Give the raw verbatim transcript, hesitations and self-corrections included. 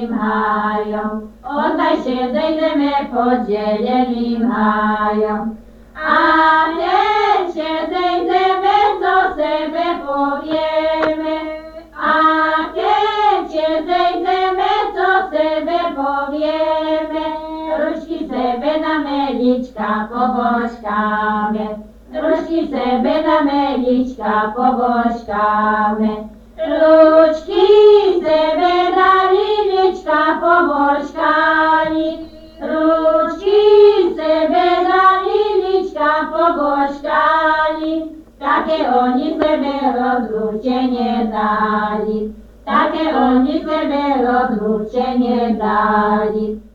podzieleným hájom, ozaj šedej zeme podzieleným hájom. A keď šedej zeme do sebe povieme, a keď šedej zeme do sebe povieme, ručky sebe na melička pobožkáme, ručky sebe na melička pobožkáme. Ručky sebe na lilička pobožkáni, ručky sebe na lilička pobožkáni, také oni sebe rozlúčenie dali, také oni sebe rozlúčenie dali.